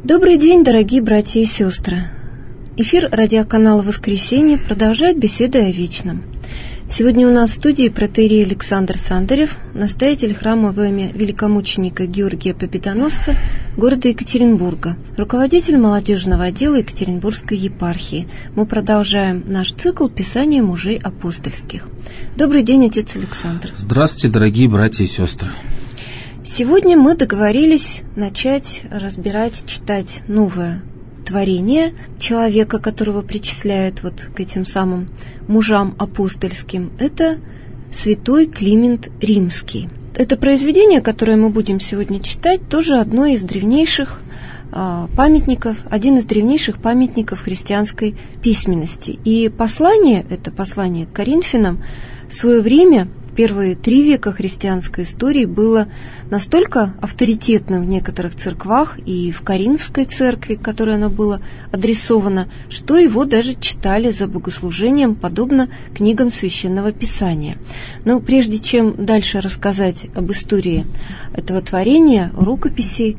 Добрый день, дорогие братья и сестры. Эфир радиоканала «Воскресенье» продолжает беседы о вечном. Сегодня у нас в студии протоиерей Александр Сандарев, настоятель храма во имя великомученика Георгия Победоносца города Екатеринбурга, руководитель молодежного отдела Екатеринбургской епархии. Мы продолжаем наш цикл «Писания мужей апостольских». Добрый день, отец Александр. Здравствуйте, дорогие братья и сестры. Сегодня мы договорились начать разбирать, читать новое творение человека, которого причисляют вот к этим самым мужам апостольским. Это святой Климент Римский. Это произведение, которое мы будем сегодня читать, тоже одно из древнейших памятников, один из древнейших памятников христианской письменности. И послание, это послание к Коринфянам, в свое время, первые 3 века христианской истории, было настолько авторитетным в некоторых церквах и в Коринфской церкви, к которой оно было адресовано, что его даже читали за богослужением, подобно книгам Священного Писания. Но прежде чем дальше рассказать об истории этого творения, рукописей,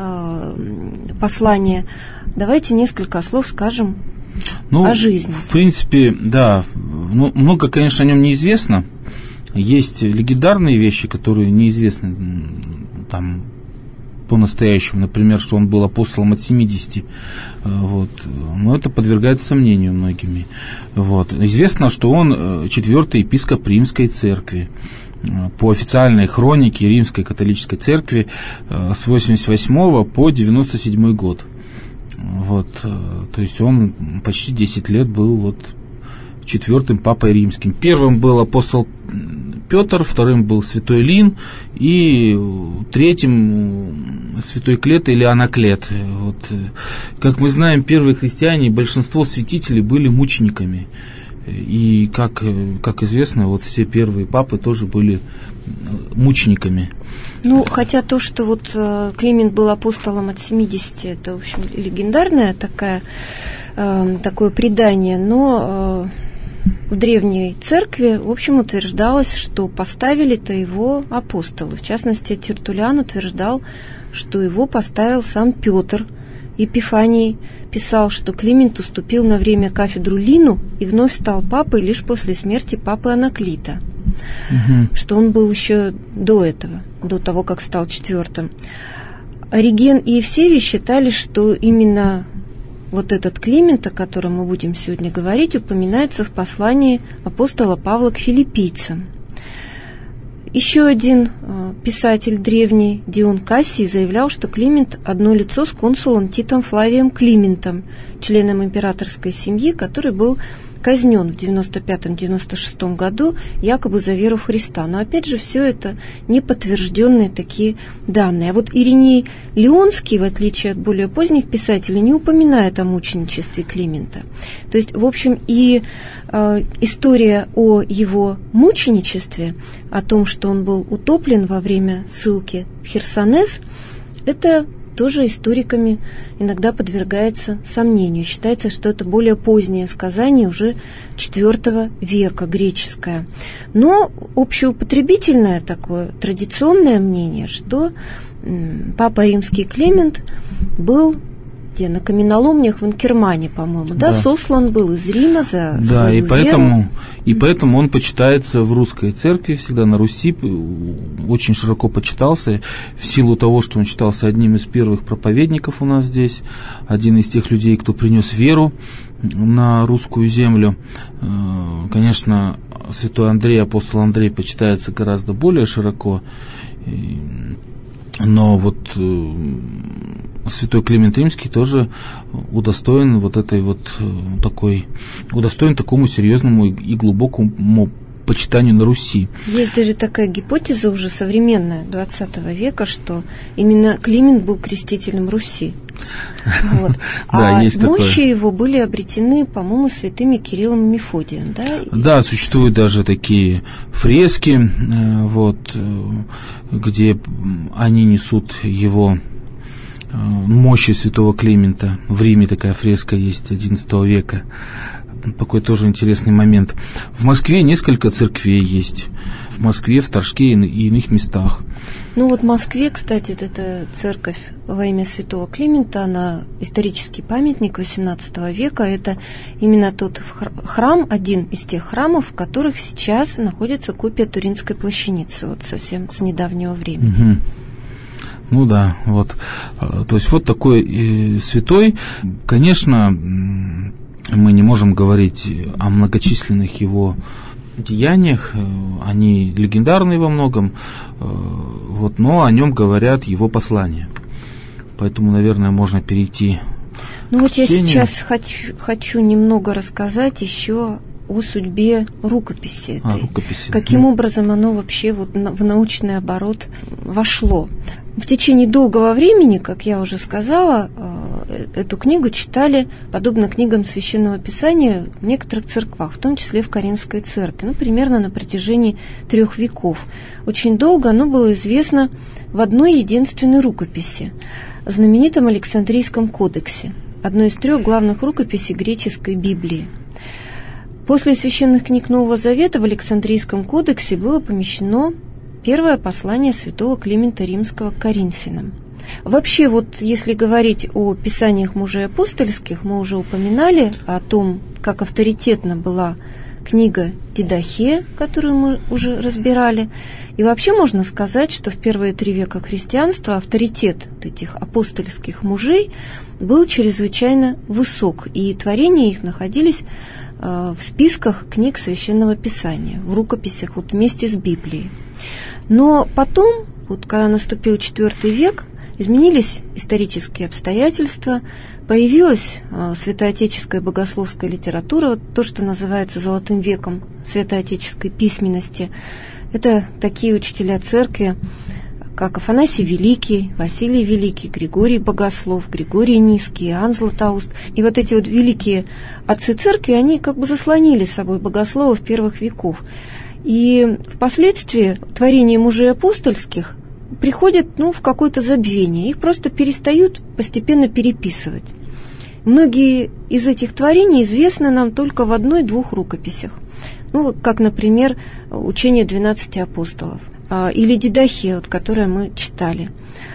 послания, давайте несколько слов скажем о жизни. В принципе, да, много, конечно, о нем неизвестно. Есть легендарные вещи, которые неизвестны там по-настоящему, например, что он был апостолом от 70, но это подвергается сомнению многими. Известно, что он 4-й епископ Римской церкви. По официальной хронике Римской католической церкви с 88 по 97 год. То есть он почти 10 лет был 4-м папой римским. Первым был апостол Петр, 2-м был святой Лин, и 3-м святой Клет или Анаклет. Как мы знаем, первые христиане, большинство святителей были мучениками. И, как известно, все первые папы тоже были мучениками. Хотя то, что Климент был апостолом от 70, это, в общем, легендарное такое предание, но в древней церкви, в общем, утверждалось, что поставили-то его апостолы. В частности, Тертуллиан утверждал, что его поставил сам Петр. Епифаний писал, что Климент уступил на время кафедру Лину и вновь стал папой лишь после смерти папы Анаклита. Что он был еще до этого, до того, как стал 4-м. Ориген и Евсевий считали, что именно этот Климент, о котором мы будем сегодня говорить, упоминается в послании апостола Павла к филиппийцам. Еще один писатель древний, Дион Кассий, заявлял, что Климент одно лицо с консулом Титом Флавием Климентом, членом императорской семьи, который был казнен в 95-96 году якобы за веру в Христа. Но опять же, все это неподтвержденные такие данные. А Ириней Лионский, в отличие от более поздних писателей, не упоминает о мученичестве Климента. То есть, в общем, и история о его мученичестве, о том, что он был утоплен во время ссылки в Херсонес, это тоже историками иногда подвергается сомнению. Считается, что это более позднее сказание, уже IV века, греческое. Но общеупотребительное такое, традиционное мнение, что папа римский Климент был на каменоломнях в Инкермане, по-моему, сослан был из Рима за свою веру. И поэтому он почитается в русской церкви, всегда на Руси, очень широко почитался, в силу того, что он считался одним из первых проповедников у нас здесь, один из тех людей, кто принес веру на русскую землю. Конечно, святой Андрей, апостол Андрей, почитается гораздо более широко, но святой Климент Римский тоже удостоен удостоен такому серьезному и глубокому почитанию на Руси. Есть даже такая гипотеза уже современная, 20 века, что именно Климент был крестителем Руси. Мощи его были обретены, по-моему, святыми Кириллом и Мефодием. Да, существуют даже такие фрески, где они несут его мощи святого Климента. В Риме такая фреска есть, XI века. такой тоже интересный момент. В Москве несколько церквей есть. В Москве, в Торжке и иных местах. Ну вот в Москве, кстати, эта церковь во имя святого Климента, она исторический памятник XVIII века. Это именно тот храм, один из тех храмов, в которых сейчас находится копия Туринской плащаницы, вот совсем с недавнего времени. Угу. Ну да, вот. То есть вот такой святой. Конечно, мы не можем говорить о многочисленных его деяниях, они легендарные во многом, вот, но о нем говорят его послания. Поэтому, наверное, можно перейти к вот чтению. Я сейчас хочу немного рассказать еще о судьбе рукописи этой. Каким образом оно вообще вот в научный оборот вошло. В течение долгого времени, как я уже сказала, эту книгу читали, подобно книгам Священного Писания, в некоторых церквах, в том числе в Каринской церкви, примерно на протяжении 3 веков. Очень долго оно было известно в одной единственной рукописи, знаменитом Александрийском кодексе, одной из 3 главных рукописей греческой Библии. После священных книг Нового Завета в Александрийском кодексе было помещено первое послание святого Климента Римского к Коринфянам. Вообще, вот если говорить о писаниях мужей апостольских, мы уже упоминали о том, как авторитетна была книга Дидахе, которую мы уже разбирали. И вообще можно сказать, что в первые 3 века христианства авторитет этих апостольских мужей был чрезвычайно высок, и творения их находились в списках книг Священного Писания, в рукописях вот вместе с Библией. Но потом, вот когда наступил IV век, изменились исторические обстоятельства, появилась святоотеческая богословская литература, вот то, что называется золотым веком святоотеческой письменности. Это такие учителя церкви, как Афанасий Великий, Василий Великий, Григорий Богослов, Григорий Низкий, Иоанн Златоуст. И вот эти вот великие отцы церкви, они как бы заслонили собой богословов первых веков. И впоследствии творения мужей апостольских приходят в какое-то забвение. Их просто перестают постепенно переписывать. Многие из этих творений известны нам только в 1-2 рукописях. Как, например, учение 12 апостолов. Или Дидахе, которое мы читали.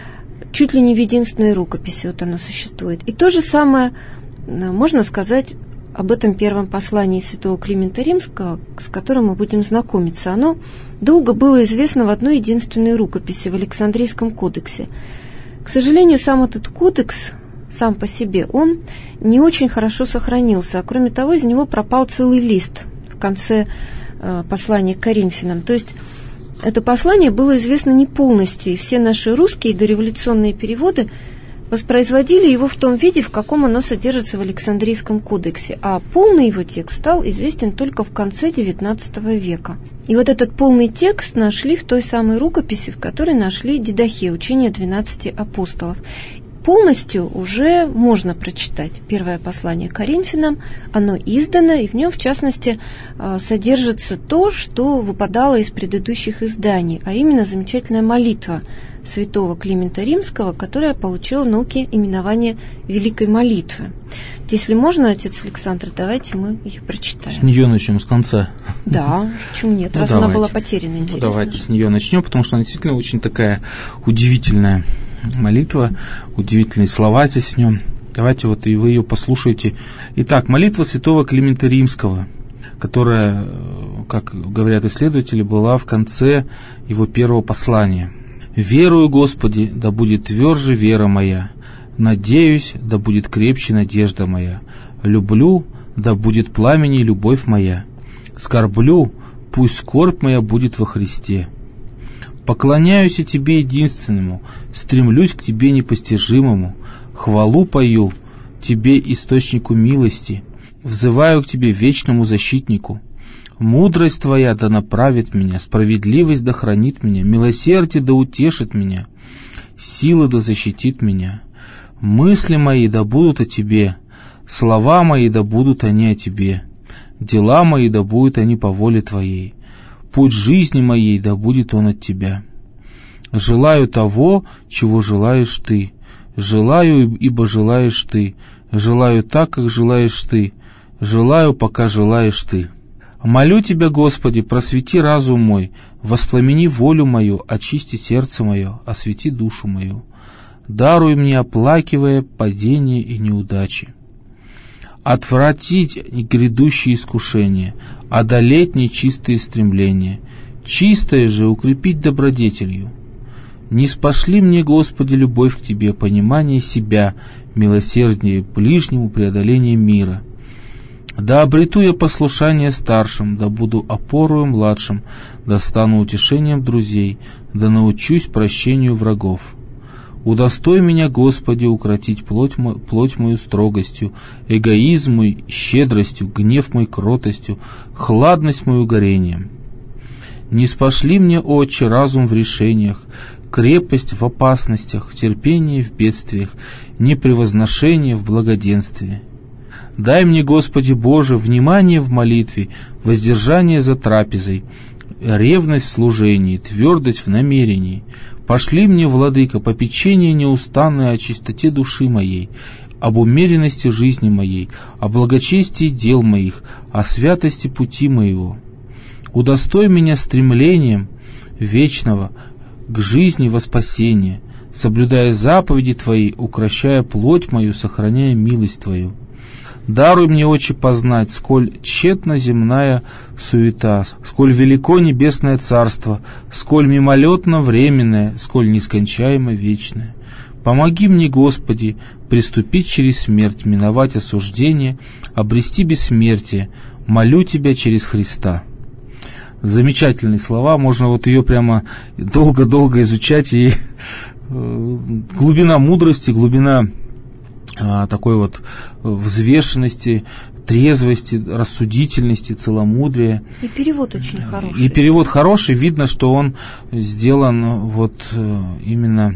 Чуть ли не в единственной рукописи оно существует. И то же самое можно сказать об этом первом послании святого Климента Римского, с которым мы будем знакомиться. Оно долго было известно в 1 единственной рукописи, в Александрийском кодексе. К сожалению, сам этот кодекс, сам по себе, он не очень хорошо сохранился, а кроме того, из него пропал целый лист в конце послания к Коринфянам. То есть это послание было известно не полностью, и все наши русские дореволюционные переводы воспроизводили его в том виде, в каком оно содержится в Александрийском кодексе, а полный его текст стал известен только в конце XIX века. И вот этот полный текст нашли в той самой рукописи, в которой нашли Дидахе, учение 12 апостолов. Полностью уже можно прочитать первое послание к Коринфянам, оно издано, и в нем, в частности, содержится то, что выпадало из предыдущих изданий, а именно замечательная молитва святого Климента Римского, которая получила в науке именование Великой молитвы. Если можно, отец Александр, давайте мы ее прочитаем. С нее начнем, с конца. Да, почему нет, раз давайте. Она была потеряна, интересно. Давайте с нее начнем, потому что она действительно очень такая удивительная молитва, удивительные слова здесь в нем. Давайте и вы ее послушаете. Итак, молитва святого Климента Римского, которая, как говорят исследователи, была в конце его первого послания. «Верую, Господи, да будет тверже вера моя. Надеюсь, да будет крепче надежда моя. Люблю, да будет пламени любовь моя. Скорблю, пусть скорбь моя будет во Христе. Поклоняюсь и Тебе единственному, стремлюсь к Тебе непостижимому, хвалу пою Тебе, источнику милости, взываю к Тебе, вечному защитнику. Мудрость Твоя да направит меня, справедливость да хранит меня, милосердие да утешит меня, сила да защитит меня. Мысли мои да будут о Тебе, слова мои да будут они о Тебе, дела мои да будут они по воле Твоей. Путь жизни моей да будет он от Тебя. Желаю того, чего желаешь Ты. Желаю, ибо желаешь Ты. Желаю так, как желаешь Ты. желаю, пока желаешь Ты. Молю Тебя, Господи, просвети разум мой, воспламени волю мою, очисти сердце мое, освети душу мою. Даруй мне, оплакивая падения и неудачи. Отвратить грядущие искушения, одолеть нечистые стремления, чистое же укрепить добродетелью. Ниспошли мне, Господи, любовь к Тебе, понимание себя, милосердие ближнему, преодоление мира. Да обрету я послушание старшим, да буду опорою младшим, да стану утешением друзей, да научусь прощению врагов. Удостой меня, Господи, укротить плоть мою строгостью, эгоизм мой щедростью, гнев мой кротостью, хладность мою горением. Ниспошли мне, Отче, разум в решениях, крепость в опасностях, терпение в бедствиях, непревозношение в благоденствии. Дай мне, Господи Боже, внимание в молитве, воздержание за трапезой, ревность в служении, твердость в намерении. Пошли мне, Владыка, попечение неустанное о чистоте души моей, об умеренности жизни моей, о благочестии дел моих, о святости пути моего. Удостой меня стремлением вечного к жизни во спасение, соблюдая заповеди Твои, укрощая плоть мою, сохраняя милость Твою. Даруй мне, Отче, познать, сколь тщетна земная суета, сколь велико небесное царство, сколь мимолетно временное, сколь нескончаемо вечное. Помоги мне, Господи, приступить через смерть, миновать осуждение, обрести бессмертие. Молю Тебя через Христа. Замечательные слова, можно вот ее прямо долго-долго изучать, и глубина мудрости, глубина такой вот взвешенности, трезвости, рассудительности, целомудрия. И перевод очень хороший. И перевод хороший, видно, что он сделан вот именно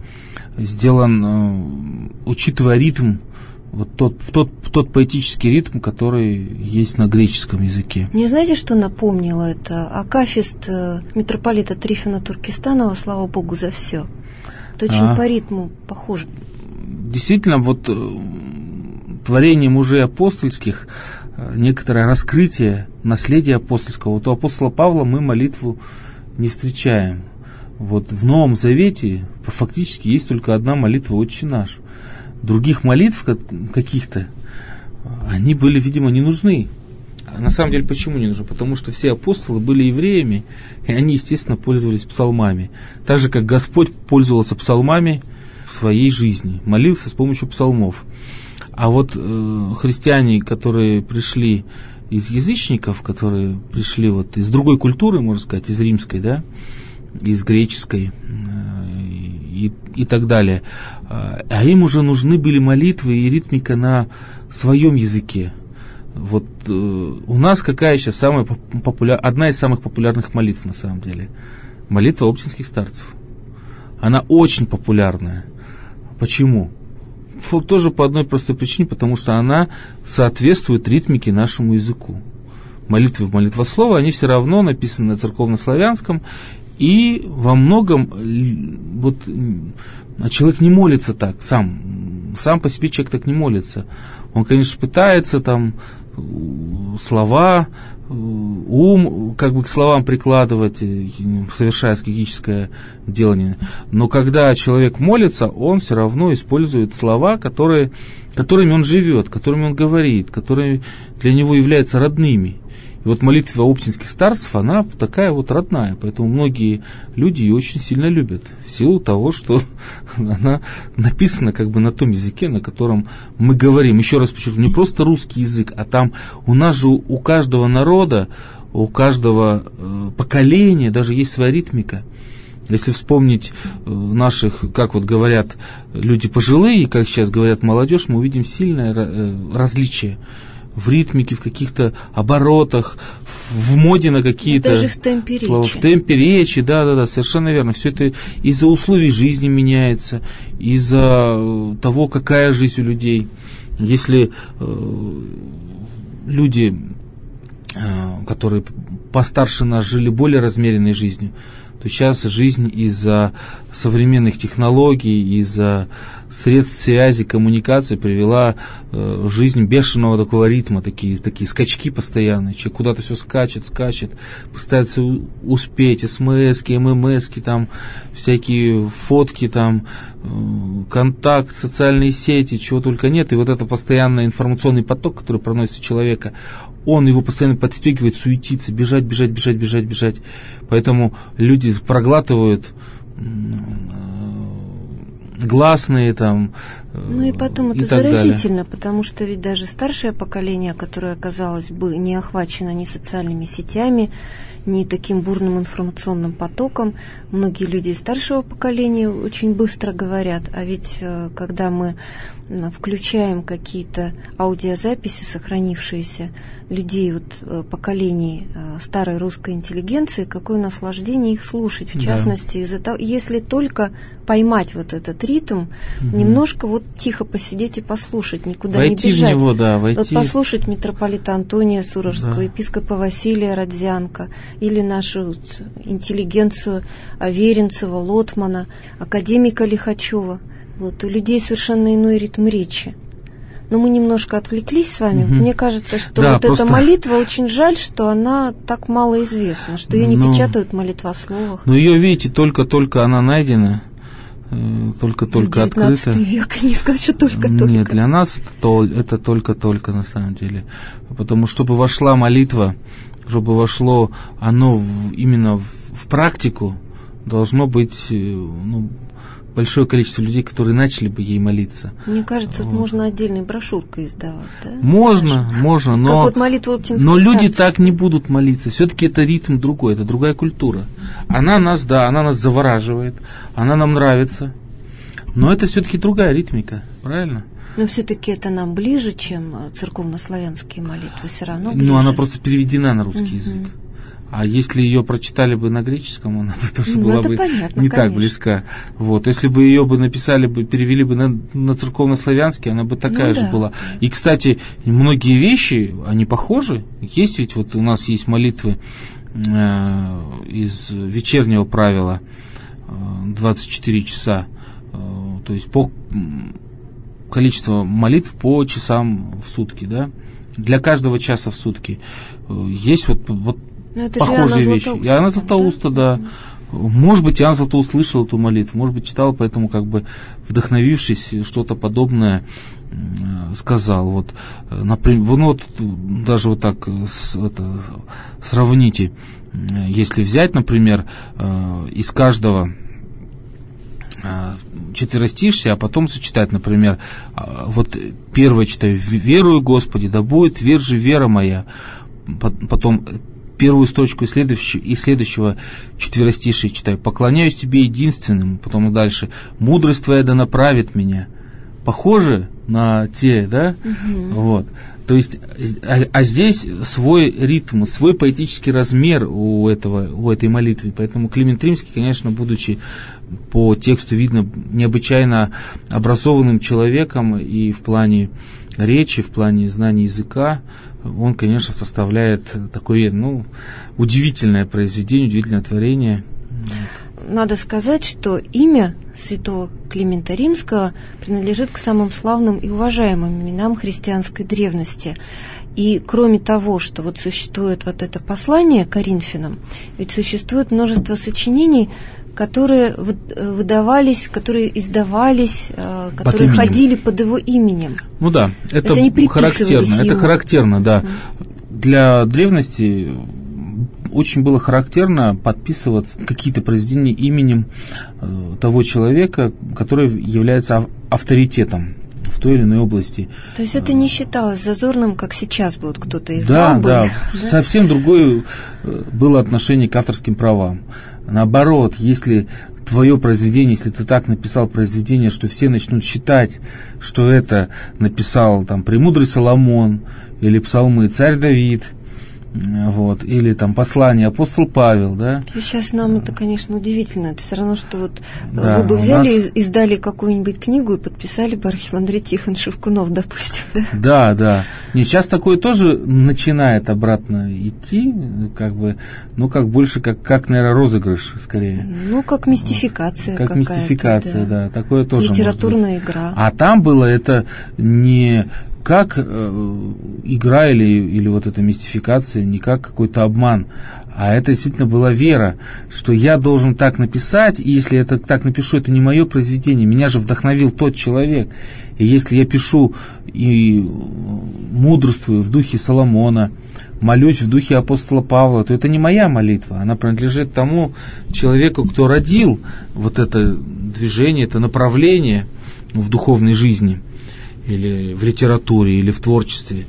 учитывая ритм, вот тот поэтический ритм, который есть на греческом языке. Мне знаете, что напомнило это? Акафист митрополита Трифона Туркестанова «Слава Богу за все». Это очень по ритму похоже. Действительно, вот творение мужей апостольских, некоторое раскрытие наследия апостольского. Вот у апостола Павла мы молитву не встречаем. Вот в Новом Завете фактически есть только одна молитва «Отче наш». Других молитв каких-то, они были, видимо, не нужны. На самом деле, почему не нужны? Потому что все апостолы были евреями, и они, естественно, пользовались псалмами. Так же, как Господь пользовался псалмами в своей жизни, молился с помощью псалмов. А вот христиане, которые пришли из язычников, которые пришли вот из другой культуры, можно сказать, из римской, да, из греческой и так далее, а им уже нужны были молитвы и ритмика на своем языке. Вот у нас какая сейчас одна из самых популярных молитв на самом деле? Молитва оптинских старцев. Она очень популярная. Почему? Вот тоже по одной простой причине, потому что она соответствует ритмике нашему языку. Молитвы в молитвослове, они все равно написаны на церковнославянском, и во многом вот человек не молится так сам по себе человек так не молится. Он, конечно, пытается там слова, ум как бы к словам прикладывать, совершая аскетическое делание. Но когда человек молится, он все равно использует слова, которыми он живет, которыми он говорит, которые для него являются родными. И вот молитва оптинских старцев, она такая вот родная, поэтому многие люди ее очень сильно любят, в силу того, что она написана как бы на том языке, на котором мы говорим. Еще раз подчеркну, не просто русский язык, а там у нас же у каждого народа, у каждого поколения даже есть своя ритмика. Если вспомнить наших, как вот говорят люди пожилые, как сейчас говорят молодежь, мы увидим сильное различие в ритмике, в каких-то оборотах, в моде на какие-то даже в темпе слова. речи. В темпе речи, да, совершенно верно. Все это из-за условий жизни меняется, из-за того, какая жизнь у людей. Если люди, которые постарше нас, жили более размеренной жизнью, то сейчас жизнь из-за современных технологий, из-за средств связи, коммуникации привела жизнь бешеного такого ритма, такие скачки постоянные. Человек куда-то все скачет, пытается успеть, смс-ки, ММС-ки, там, всякие фотки, там, контакт, социальные сети, чего только нет. И вот это постоянный информационный поток, который проносится человека, он его постоянно подстегивает, суетиться, бежать. Поэтому люди проглатывают гласные там. Ну и потом это заразительно, потому что ведь даже старшее поколение, которое, казалось бы, не охвачено ни социальными сетями, ни таким бурным информационным потоком, многие люди из старшего поколения очень быстро говорят, а ведь когда мы включаем какие-то аудиозаписи, сохранившиеся людей вот, поколений старой русской интеллигенции, какое наслаждение их слушать, в частности, из-за того, если только поймать вот этот ритм, немножко вот тихо посидеть и послушать, никуда войти не бежать. В него, да, войти. Вот послушать митрополита Антония Суровского, епископа Василия Родзянко, или нашу вот интеллигенцию Аверинцева, Лотмана, академика Лихачева. Вот, у людей совершенно иной ритм речи. Но мы немножко отвлеклись с вами. Мне кажется, что да, вот просто... эта молитва, очень жаль, что она так мало известна, что ее не печатают в молитвословах. Ну, ее, видите, только-только она найдена, только-только открыта. 19 век, не сказать, что только-только. Нет, для нас это только-только на самом деле. Потому что, чтобы вошла молитва, чтобы вошло оно именно в практику, должно быть большое количество людей, которые начали бы ей молиться. Мне кажется, вот. Можно отдельной брошюркой издавать, да? Можно, но, вот но люди так не будут молиться. Все-таки это ритм другой, это другая культура. Она нас завораживает, она нам нравится, но это все-таки другая ритмика, правильно? Но все-таки это нам ближе, чем церковнославянские молитвы, все равно ближе. Ну, она просто переведена на русский язык. А если ее прочитали бы на греческом, она бы тоже была бы понятно, не конечно. так близка. Вот. Если бы ее бы написали, перевели бы на церковнославянский, она бы такая же была. И, кстати, многие вещи, они похожи. Есть ведь, вот у нас есть молитвы из вечернего правила 24 часа, то есть по количество молитв по часам в сутки, да? Для каждого часа в сутки. Есть вот похожие вещи. Иоанна Златоуста, да. Может быть, Иоанн Златоуст слышал эту молитву, может быть, читал, поэтому, как бы, вдохновившись, что-то подобное сказал. Вот, например, даже вот так сравните. Если взять, например, из каждого четверостишья, а потом сочетать, например, вот первое читаю: «Верую, Господи, да будет же вера моя», потом первую строчку и следующего четверостишия читаю: «Поклоняюсь Тебе единственному», потом дальше: «Мудрость Твоя да направит меня». Похоже на те, да? Вот. То есть, а здесь свой ритм, свой поэтический размер у этой молитвы. Поэтому Климент Римский, конечно, будучи по тексту видно необычайно образованным человеком и в плане речи, в плане знания языка, он, конечно, составляет такое, удивительное произведение, удивительное творение. Надо сказать, что имя святого Климента Римского принадлежит к самым славным и уважаемым именам христианской древности. И кроме того, что вот существует вот это послание Коринфянам, ведь существует множество сочинений, которые выдавались, которые издавались, которые ходили под его именем. Ну да, это характерно. Это характерно, да. Для древности очень было характерно подписываться какие-то произведения именем того человека, который является авторитетом в той или иной области. То есть это не считалось зазорным, как сейчас бы кто-то издал. Да, совсем другое было отношение к авторским правам. Наоборот, если твое произведение, если ты так написал произведение, что все начнут считать, что это написал там премудрый Соломон или псалмы царь Давид, вот, или там послание апостол Павел, да. Сейчас нам это, конечно, удивительно. Это все равно, что вот вы бы взяли и издали какую-нибудь книгу и подписали бы архимандрит Тихон Шевкунов, допустим, да? Да. Не, сейчас такое тоже начинает обратно идти, как бы, ну, как больше, как наверное, розыгрыш, скорее. Ну, как мистификация как какая-то. Мистификация, да, такое тоже литературная может быть. игра. А там было это не как игра или вот эта мистификация, не как какой-то обман, а это действительно была вера, что я должен так написать, и если я так напишу, это не мое произведение, меня же вдохновил тот человек. И если я пишу и мудрствую в духе Соломона, молюсь в духе апостола Павла, то это не моя молитва, она принадлежит тому человеку, кто родил вот это движение, это направление в духовной жизни, или в литературе, или в творчестве.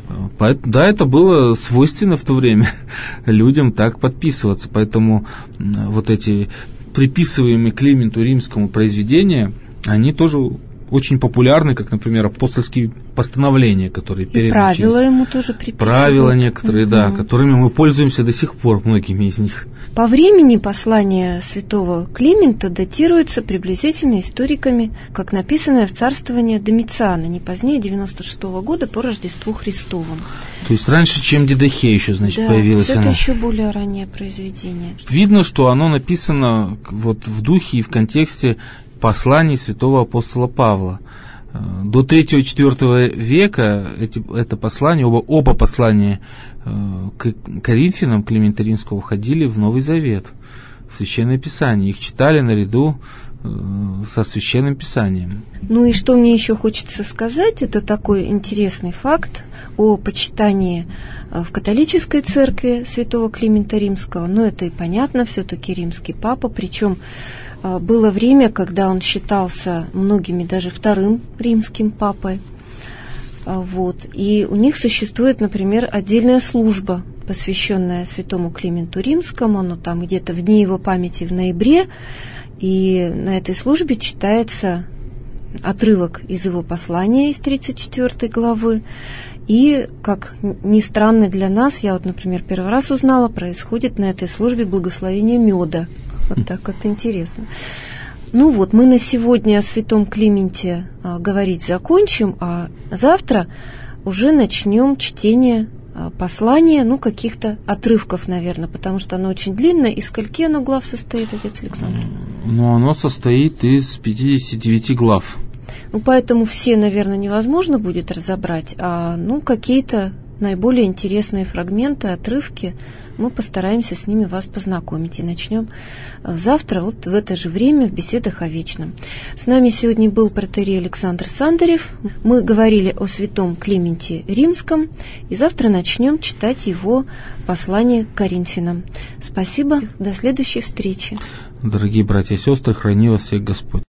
Да, это было свойственно в то время людям так подписываться, поэтому вот эти приписываемые Клименту Римскому произведения, они тоже очень популярны, как, например, апостольские постановления, которые переданы. Правила ему тоже приписывают. Правила некоторые, да, которыми мы пользуемся до сих пор, многими из них. По времени послание святого Климента датируется приблизительно историками, как написанное в царствование Домициана, не позднее 96 года по Рождеству Христовому. То есть раньше, чем Дидахея еще, значит, появилось оно. Да, это еще более раннее произведение. Видно, что оно написано вот в духе и в контексте посланий святого апостола Павла. До 3-4 века это послание, оба послания к Коринфянам Климента Римского входили в Новый Завет, в Священное Писание. Их читали наряду со Священным Писанием. Ну и что мне еще хочется сказать, это такой интересный факт о почитании в католической церкви святого Климента Римского. Ну это и понятно, все-таки римский папа, причем было время, когда он считался многими даже вторым римским папой. Вот. И у них существует, например, отдельная служба, посвященная святому Клименту Римскому, ну там где-то в дни его памяти в ноябре, и на этой службе читается отрывок из его послания из 34 главы, и, как ни странно для нас, я вот, например, первый раз узнала, происходит на этой службе благословение меда. Вот так вот интересно. Ну вот, мы на сегодня о святом Клименте говорить закончим, а завтра уже начнем чтение послания, ну, каких-то отрывков, наверное, потому что оно очень длинное. Из скольки оно глав состоит, отец Александр? Ну, оно состоит из 59 глав. Ну, поэтому все, наверное, невозможно будет разобрать, а, ну, какие-то наиболее интересные фрагменты, отрывки, мы постараемся с ними вас познакомить. И начнем завтра, вот в это же время, в беседах о вечном. С нами сегодня был протоиерей Александр Сандарев. Мы говорили о святом Клименте Римском, и завтра начнем читать его послание к Коринфянам. Спасибо, до следующей встречи. Дорогие братья и сестры, храни вас всех Господь.